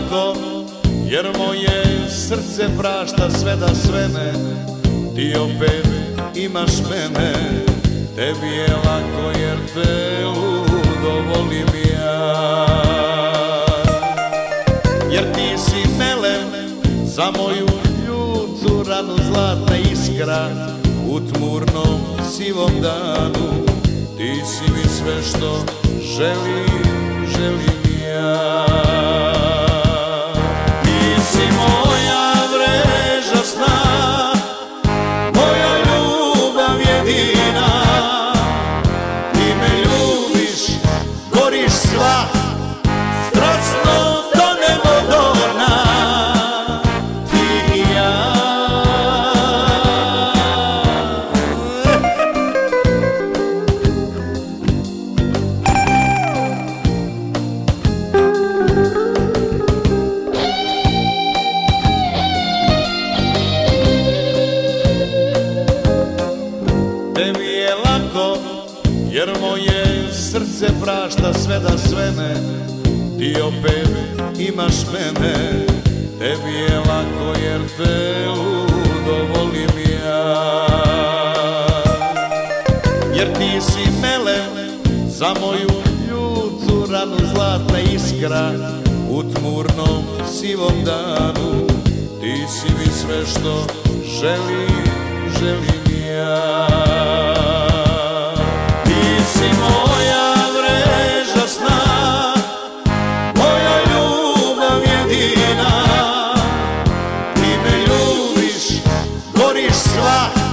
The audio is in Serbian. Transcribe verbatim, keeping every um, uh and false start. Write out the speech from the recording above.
lako, jer moje srce prašta sve da svene. Ti opet imaš mene, tebi je lako jer te ludo volim ja. Jer ti si melem za moju ljutu ranu, zlatna iskra u tmurnom sivom danu. Ti si mi sve što želim, želim ja. Ti si moja mreža sna, moja ljubav jedina. Ti me ljubiš, goriš sva, strasno do nebodorna. Ti i ja. Tebi je lako, jer moje srce prašta sve da svene. Ti opet imaš mene, tebi je lako jer te ludo volim ja. Jer ti si melem za moju ljutu ranu, zlatna iskra u tmurnom sivom danu. Ti si mi sve što želim, želim ja. Ti si moja mreža sna, moja ljubav jedina. Ti me ljubiš, goriš sva,